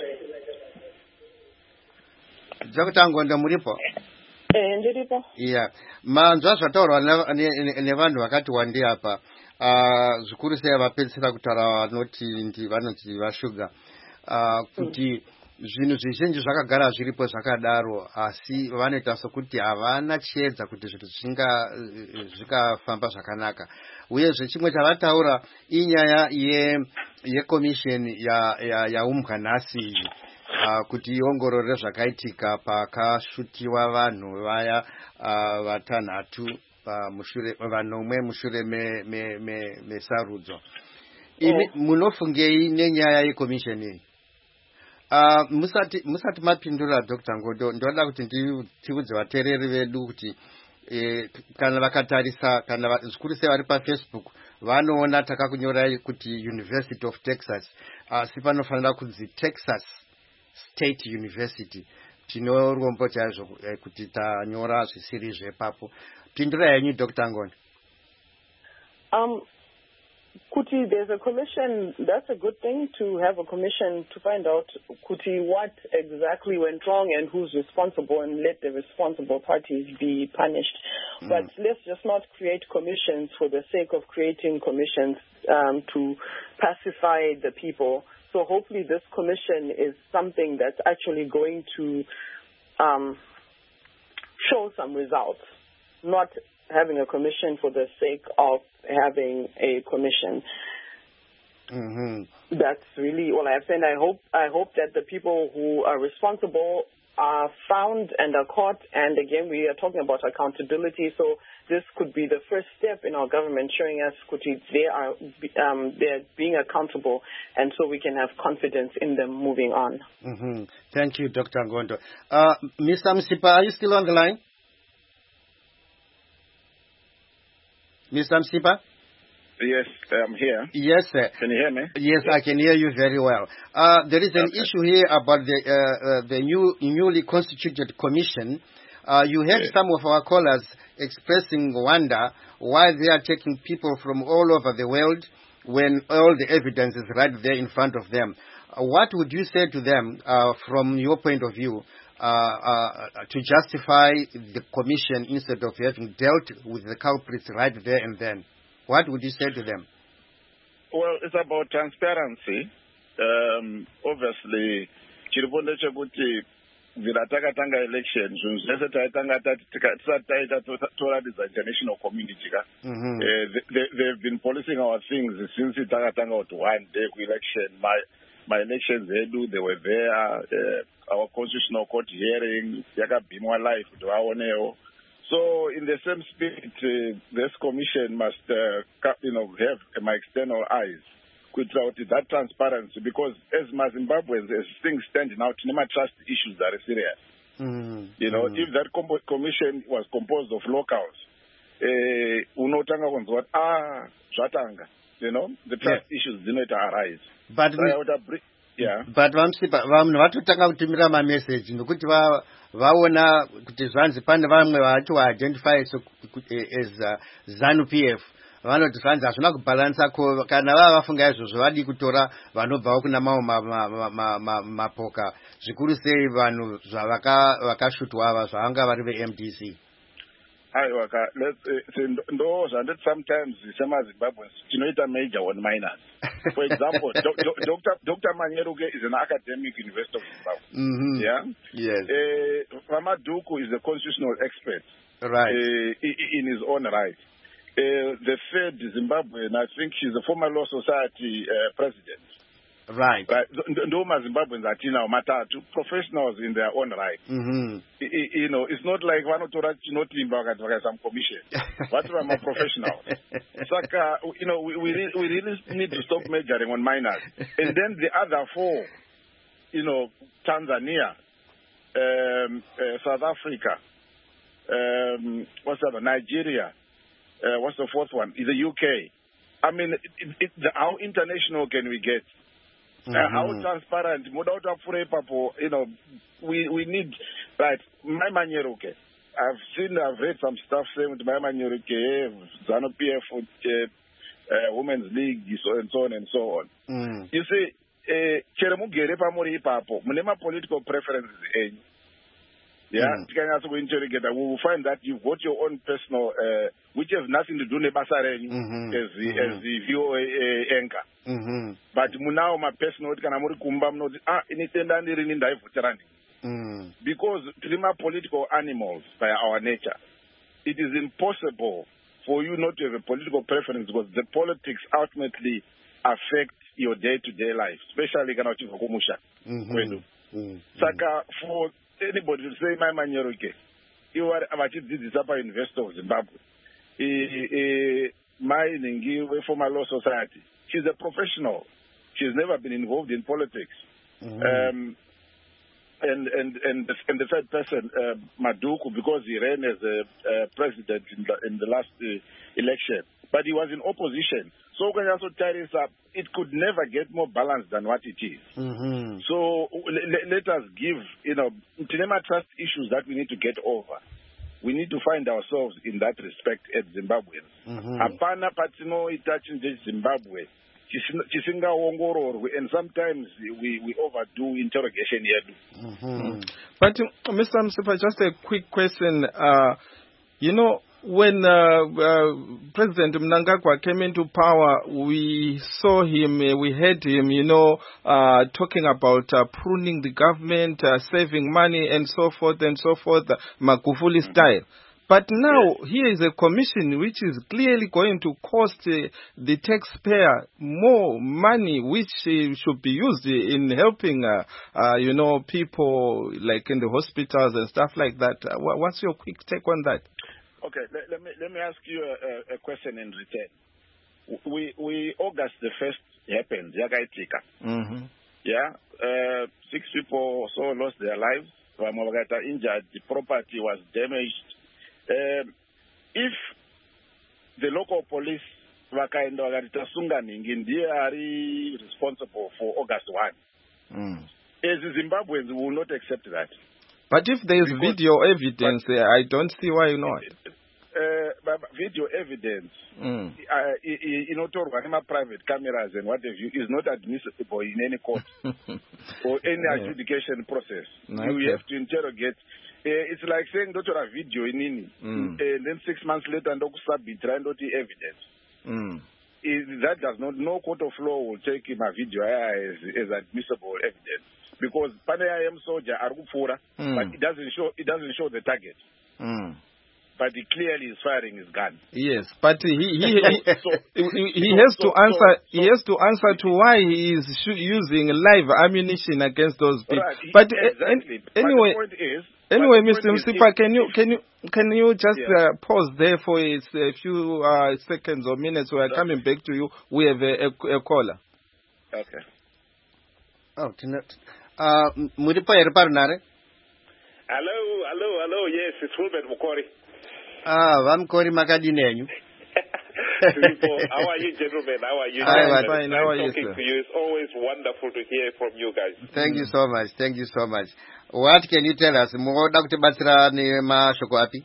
Doctor Ngondo muripo? Eh, ndiripo. Yeah. Manzwa zvataurwa nevanhu vakati wandi apa. Uh, zvikuru sei vapedzisira kutaura vanoti ndi vanoti vashuga. Uh, kuti mm. Zvinhu zvizhinji zvakagara zviripo zvakadaro asi vanoita sokuti havana chiedza kuti zvinhu zvinga zvikafamba zvakanaka uyezve chimwe chavataura inyaya yekomisheni yaumbwa nhasi kuti iongorore zvakaitika pakashutiwa vanhu vaya vatanhatu vanomwe mushure mesarudzo. Imi munofungei nenyaya yekomisheni iyi? Uh, musati musati mapindura Doctor Ngondo ndoda kuti ndiudze vateereri vedu kuti eh, kana vakatarisa kana zvikuru sei vari paFacebook vanoona takakunyorai kuti University of Texas asi uh, panofanira kunzi Texas State University tinorombo chaizvo eh, kuti tanyora zvisiri zvepapo. Pindura yenyu Doctor Ngondo. Um Kuti, there's a commission, that's a good thing to have a commission to find out, Kuti, what exactly went wrong and who's responsible and let the responsible parties be punished. Mm. But let's just not create commissions for the sake of creating commissions um, to pacify the people. So hopefully this commission is something that's actually going to um, show some results, not having a commission for the sake of having a commission. Mm-hmm. That's really all I have said. And I hope I hope that the people who are responsible are found and are caught. And again, we are talking about accountability. So this could be the first step in our government showing us they are um, they're being accountable, and so we can have confidence in them moving on. Mm-hmm. Thank you, Doctor Ngondo. Uh, Mister Msipa, are you still on the line? Mister Msipa? Yes, I'm here. Yes, sir. Can you hear me? Yes, I can hear you very well. Uh, there is an okay. issue here about the uh, uh, the new newly constituted commission. Uh, you heard yes. some of our callers expressing wonder why they are taking people from all over the world when all the evidence is right there in front of them. Uh, what would you say to them uh, from your point of view? Uh, uh, to justify the commission instead of having dealt with the culprits right there and then? What would you say to them? Well, it's about transparency. Um, obviously, chiriponde chekuti vilatakatanga elections zvese taitanga taita toratidza international community ka they've been policing our things since takatanga kuti one day ku-election my my elections edu they were there uh, our constitutional court hearing yakabhimwa live kuti vaonewo. So in the same spirit uh, this commission must uh, you know have uh, my external eyes kuitira kuti that transparency, because as Zimbabweans as things stand now tinema trust issues that are serious. Mm, you know mm. if that com- commission was composed of locals uh unotanga kunzwa ah zvatanga you know the trust yeah. issues dzinoita arise. But so we, yeah. But vamsipa vanhu vatotanga kutumira ma message nokuti va vaona kuti zvanzi pane vamwe vati wa identify so as uh, ZANU P F vanoti zvanzi hazvina kubalansa ko kana vava vafunga izvozvo vadi kutora vanobvawo kuna mawo mapoka zvikuru sei vanhu zvavakashutwa ava zvavanga vari ve-M D C. aiwa ka ndo zvanditi sometimes semazimbabweans tinoita major on minors. For example, Doctor Doctor Manyeruke is an academic University of Zimbabwe. Mm-hmm. Yeah. Yes. Uh, Maduku is a constitutional expert. Right. Uh, in his own right. Uh, the third Zimbabwean, I think she's a former Law Society uh, president. Right. Right. Ndoma Zimbabweans are now matatu professionals in their own right. Mm-hmm. You know, it's not like one or two some commission. What are my professionals? Saka, you know, we we really, we really need to stop majoring on minors. And then the other four, you know, Tanzania, um, uh, South Africa, um, what's the other? Nigeria. Uh, what's the fourth one? Is the U K. I mean, it, it, the, how international can we get? Mm-hmm. Uh, how transparent? You know, we we need, right, my Manyeruke. I've seen, I've read some stuff saying with my Manyeruke, ZANU-P F, uh, uh, Women's League, so and so on and so on. Mm. You see, Cheremugere pamuri papo, munema political preferences. Yeah, mm. we will find that you've got your own personal, uh, which has nothing to do with Basareni mm-hmm. as the mm-hmm. as the V O A uh, anchor. Mm-hmm. But now my personal kanamuri kumba mnodi ah initenda ndiri ndai vutarani. Mm. Because prima political animals by our nature, it is impossible for you not to have a political preference because the politics ultimately affect your day-to-day life, especially kana uchiva kumusha. Mm-hmm. Saka for anybody to say my Manyeruke, you are about to up a University of Zimbabwe. My Ningi, former Law Society. She's a professional. She's never been involved in politics. Mm-hmm. Um, and, and, and, the, and the third person, uh, Maduku, because he ran as a uh, president in the, in the last uh, election. But he was in opposition. So when also tie this up, it could never get more balanced than what it is. Mm-hmm. So let, let us give, you know, Tinema trust issues that we need to get over. We need to find ourselves in that respect as Zimbabweans. Apana patino itachin Zimbabwe. Chisinga wongoror, and sometimes we, we overdo interrogation here. Mm-hmm. But uh, Mister Msipa, just a quick question. Uh, you know, when uh, uh, President Mnangagwa came into power, we saw him, uh, we heard him, you know, uh, talking about uh, pruning the government, uh, saving money, and so forth and so forth, uh, Magufuli mm-hmm. style. But now, yes. here is a commission which is clearly going to cost uh, the taxpayer more money, which uh, should be used in helping, uh, uh, you know, people like in the hospitals and stuff like that. Uh, what's your quick take on that? Okay, let, let me let me ask you a, a question in return. We we August the first happened, Yagaitika. Mm-hmm. Yeah, uh, six people or so lost their lives. Wamagata injured. The property was damaged. Um, if the local police wakaenda wakati Sunganingi ndiye ari responsible for August first, mm. as Zimbabweans will not accept that. But if there is video evidence, but, uh, I don't see why not. Uh, video evidence, mm. uh, you know, private cameras and what have you, is not admissible in any court or any yeah. adjudication process. Okay. You have to interrogate. Uh, it's like saying, "Doctor, a video in ini," mm. and then six months later, and submit trying to evidence. Mm. It, that does not. No court of law will take my video as, as admissible evidence because Panay am soldier Argufura, mm. but it doesn't show. It doesn't show the target. Mm. But he clearly is firing his gun. Yes, but he he he, so, he, he has so, to answer. So, so, he has to answer to why he is using live ammunition against those people. Right, but exactly. uh, anyway, but the point is, anyway, Mister Msipa, can you if, can you can you just yeah. uh, pause there for a, a few uh, seconds or minutes? We are okay. coming back to you. We have a, a, a caller. Okay. Oh, uh, Mudipa Erparnare. Hello, hello, hello. Yes, it's Robert Mukori. Ah, I'm Kori Makadinenyu. How are you, gentlemen? How are you? I'm fine. How are you, talking sir? to you. It's always wonderful to hear from you guys. Thank mm. you so much. Thank you so much. What can you tell us? More Doctor Batra Nema Shokwapi?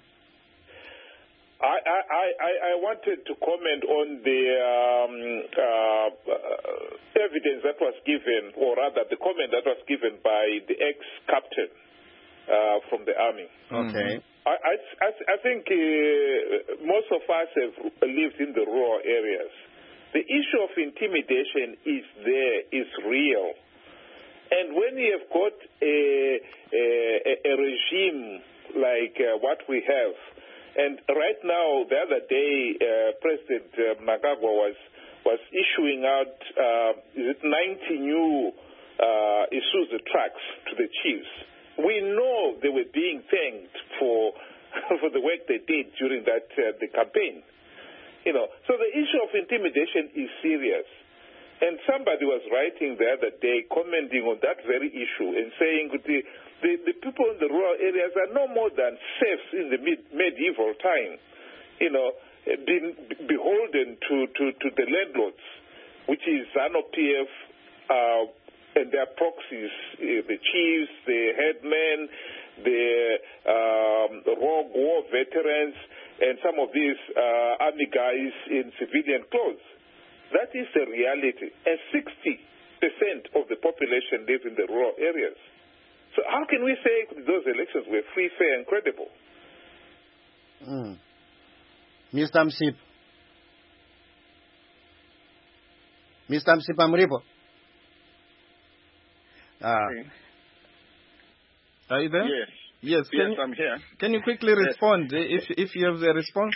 I, I, I, I wanted to comment on the um, uh, uh, evidence that was given, or rather the comment that was given by the ex-captain uh, from the army. Okay. I, I, I think uh, most of us have lived in the rural areas. The issue of intimidation is there, is real. And when you have got a, a, a regime like uh, what we have, and right now, the other day, uh, President uh, Mnangagwa was was issuing out uh, is it ninety new uh, Isuzu trucks to the chiefs. We know they were being thanked for for the work they did during that uh, the campaign. You know, so the issue of intimidation is serious. And somebody was writing the other day, commenting on that very issue and saying the, the, the people in the rural areas are no more than serfs in the mid, medieval time, you know, being beholden to, to, to the landlords, which is ZANU P F uh, and their proxies, uh, the chiefs, the headmen, the um, rogue war veterans, and some of these uh, army guys in civilian clothes. That is the reality. And sixty percent of the population live in the rural areas. So how can we say those elections were free, fair, and credible? Mm. Mister Msip. Mister Msipa Muripo. Uh, Are you there? Yes. Yes, can yes, you, I'm here. Can you quickly respond yes. if if you have the response?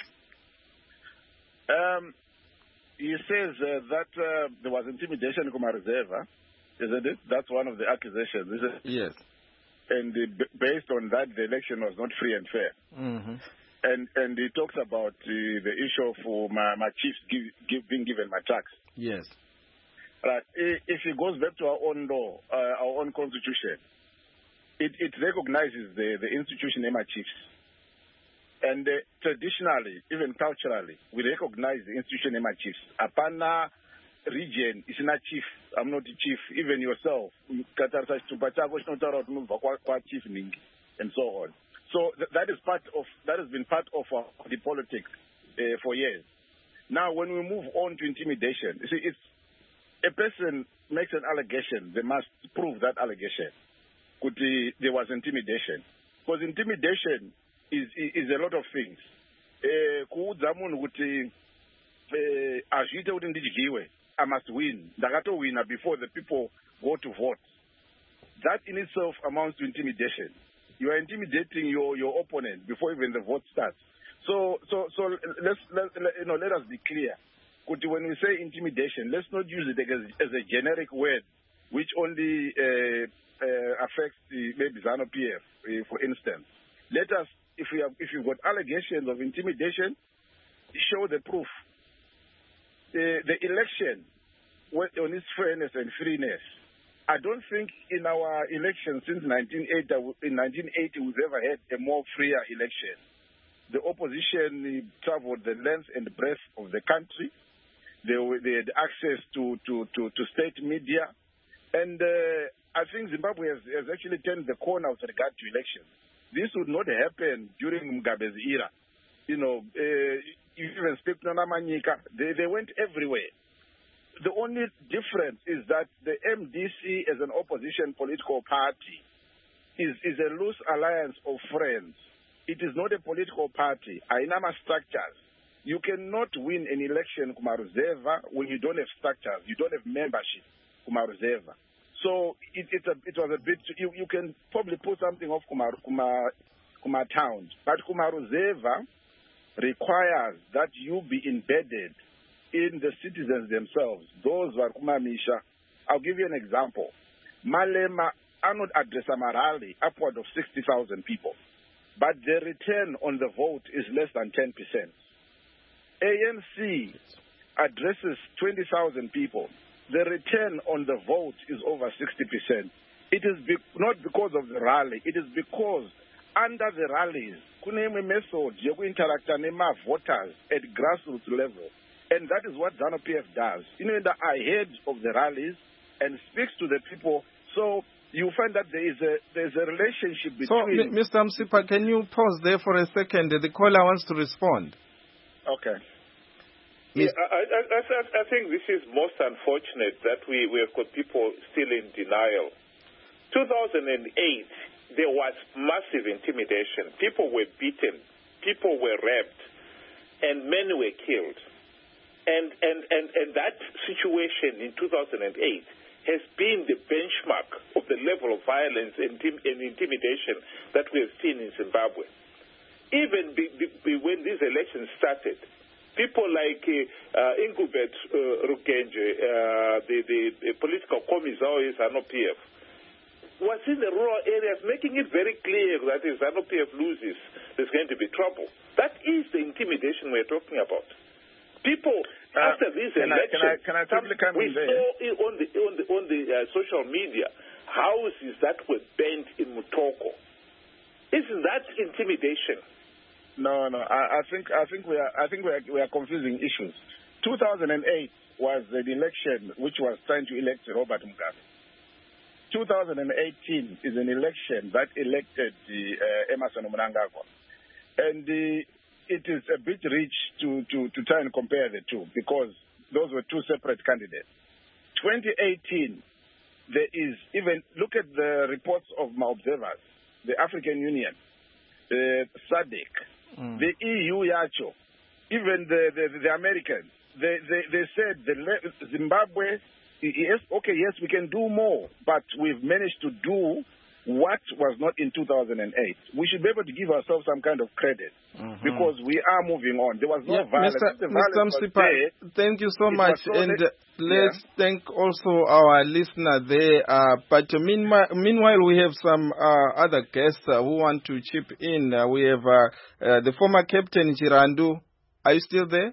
Um, he says uh, that uh, there was intimidation in Kumaruzeva, isn't it? That's one of the accusations, isn't it? Yes. And uh, b- based on that, the election was not free and fair. Mm-hmm. And and he talks about uh, the issue of uh, my, my chiefs give, give, being given my tax. Yes. Right. If it goes back to our own law, uh, our own constitution, it, it recognizes the, the institution Emma chiefs. And uh, traditionally, even culturally, we recognize the institution Emma chiefs. Apana region is not chief. I'm not a chief. Even yourself, and so on. So th- that is part of that has been part of our, the politics uh, for years. Now, when we move on to intimidation, you see, it's a person makes an allegation, they must prove that allegation. Could the, there was intimidation? Because intimidation is is a lot of things. I must win. Ndakato winner before the people go to vote. That in itself amounts to intimidation. You are intimidating your, your opponent before even the vote starts. So so so let's let, you know let us be clear. When we say intimidation, let's not use it as, as a generic word, which only uh, uh, affects the maybe ZANU P F, uh, for instance. Let us, if we have, if you've got allegations of intimidation, show the proof. The, the election, on its fairness and freeness, I don't think in our election since nineteen eighty, in nineteen eighty we've ever had a more freer election. The opposition traveled the length and breadth of the country. They, they had access to, to, to, to state media. And uh, I think Zimbabwe has, has actually turned the corner with regard to elections. This would not happen during Mugabe's era. You know, uh, you even speak to Namanyika, they, they went everywhere. The only difference is that the M D C as an opposition political party is, is a loose alliance of friends. It is not a political party. Ainama structures. You cannot win an election, Kumaruzeva, when you don't have structures. You don't have membership, Kumaruzeva. So it, it's a, it was a bit, you, you can probably put something off Kumar, Kumar, Kumar Town. But Kumaruzeva requires that you be embedded in the citizens themselves. Those who are Kumamisha. I'll give you an example. Malema, Arnold addressed Marali, upward of sixty thousand people. But the return on the vote is less than ten percent. A N C addresses twenty thousand people. The return on the vote is over sixty percent. It is be- not because of the rally. It is because under the rallies, kuneme method you interact with voters at grassroots level. And that is what ZANU P F does. You know, that I head of the rallies and speaks to the people. So you find that there is a there is a relationship between... So, Mister Msipa, can you pause there for a second? The caller wants to respond. Okay. Yeah, I, I, I, I think this is most unfortunate that we, we have got people still in denial. two thousand eight, there was massive intimidation. People were beaten. People were raped. And many were killed. And, and, and, and that situation in two thousand eight has been the benchmark of the level of violence and, and intimidation that we have seen in Zimbabwe. Even be, be, when these elections started, people like uh, Ingubert uh, Rugenje, uh, the, the, the political commissar of ZANU P F, was in the rural areas making it very clear that if ZANU P F loses, there's going to be trouble. That is the intimidation we're talking about. People, uh, after these can elections, I, can I, can I totally come we in there? saw on the, on the, on the uh, social media houses that were burnt in Mutoko. Isn't that intimidation? No, no. I, I think I think we are I think we are we are confusing issues. two thousand eight was an election which was trying to elect Robert Mugabe. two thousand eighteen is an election that elected uh, Emmerson Mnangagwa, and the, it is a bit rich to, to, to try and compare the two because those were two separate candidates. twenty eighteen, there is even look at the reports of my observers, the African Union, the S A D C. Mm. The E U, Yacho, even the, the, the Americans, they, they, they said the Zimbabwe, yes, okay, yes, we can do more, but we've managed to do what was not in two thousand eight. We should be able to give ourselves some kind of credit mm-hmm. because we are moving on. There was no yeah, violence. Mister The violence Mister Msipa, thank you so much. So and that, let's yeah. thank also our listener there. Uh, but meanwhile, meanwhile, we have some uh, other guests uh, who want to chip in. Uh, we have uh, uh, the former captain, Chirandu. Are you still there?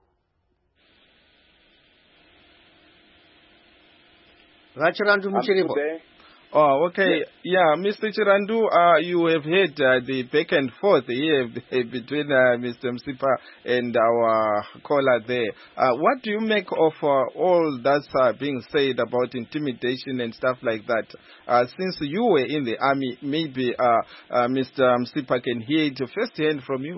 Rachirandu Muchiribo. Oh, okay. Yes. Yeah, Mister Chirandu, uh, you have heard uh, the back and forth here between uh, Mister Msipa and our caller there. Uh, what do you make of uh, all that's uh, being said about intimidation and stuff like that? Uh, since you were in the army, maybe uh, uh, Mister Msipa can hear it firsthand from you.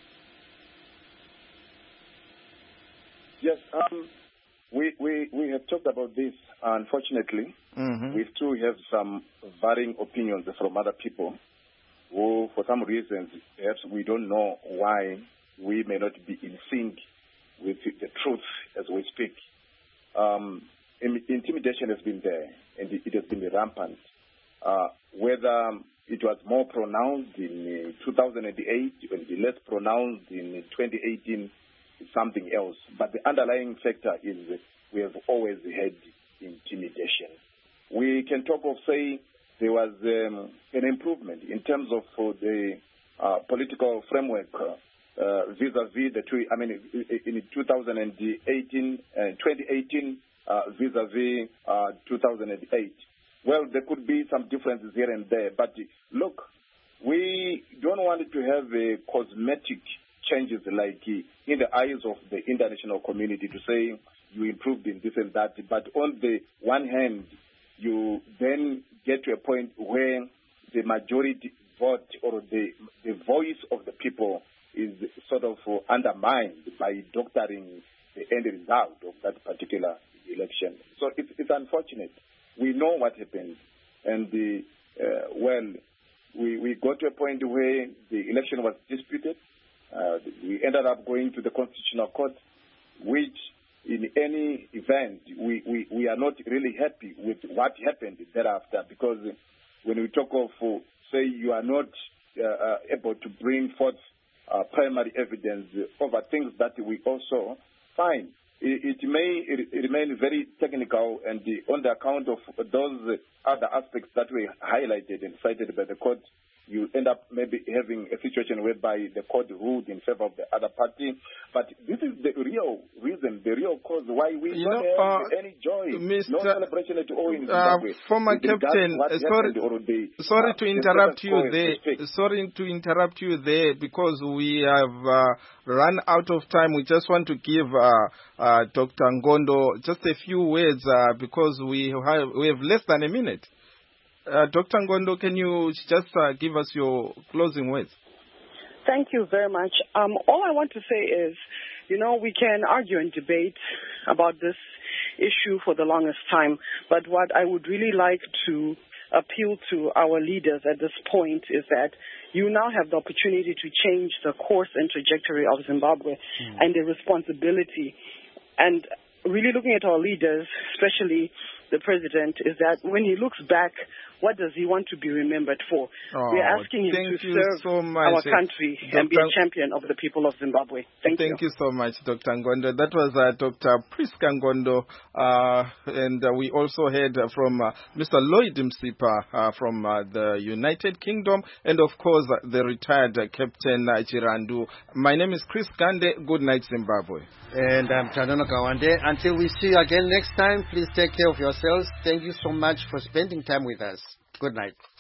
Yes, um, we, we, we have talked about this, unfortunately. Mm-hmm. We still have some varying opinions from other people who, for some reasons, perhaps we don't know why we may not be in sync with the truth as we speak. Um, intimidation has been there, and it has been rampant. Uh, whether it was more pronounced in two thousand eight and less pronounced in twenty eighteen is something else. But the underlying factor is we have always had intimidation. We can talk of, say, there was um, an improvement in terms of uh, the uh, political framework uh, vis-a-vis the two, I mean, in two thousand eighteen, uh, twenty eighteen uh, vis-a-vis uh, two thousand eight. Well, there could be some differences here and there, but look, we don't want to have a cosmetic changes like uh, in the eyes of the international community to say you improved in this and that, but on the one hand, you then get to a point where the majority vote or the, the voice of the people is sort of undermined by doctoring the end result of that particular election. So it's, it's unfortunate. We know what happened. And, the, uh, well, we, we got to a point where the election was disputed. Uh, we ended up going to the Constitutional Court, which in any event, we, we, we are not really happy with what happened thereafter, because when we talk of, uh, say, you are not uh, uh, able to bring forth uh, primary evidence over things that we also find. It, it may it, it remain very technical, and the, on the account of those other aspects that were highlighted and cited by the court, you end up maybe having a situation whereby the court ruled in favor of the other party. But this is the real reason, the real cause why we you don't know, have uh, any joy, Mister no celebration at all in Zimbabwe. Uh, former captain, uh, sorry, the, sorry uh, to interrupt you there. Sorry to interrupt you there because we have uh, run out of time. We just want to give uh, uh, Doctor Ngondo just a few words uh, because we have, we have less than a minute. Uh, Doctor Ngondo, can you just uh, give us your closing words? Thank you very much. Um, all I want to say is, you know, we can argue and debate about this issue for the longest time, but what I would really like to appeal to our leaders at this point is that you now have the opportunity to change the course and trajectory of Zimbabwe, mm. and the responsibility And really looking at our leaders, especially the president, is that when he looks back, what does he want to be remembered for? Oh, We're asking him to serve so our country Doctor and be a champion of the people of Zimbabwe. Thank, Thank you. you so much, Doctor Ngondo. That was uh, Doctor Priska Ngondo, uh, and uh, we also heard uh, from uh, Mister Lloyd Msipa uh, from uh, the United Kingdom, and of course uh, the retired uh, Captain uh, Chirandu. My name is Chris Gande. Good night, Zimbabwe. And I'm Tanono Kawande. Until we see you again next time, please take care of yourselves. Thank you so much for spending time with us. Good night.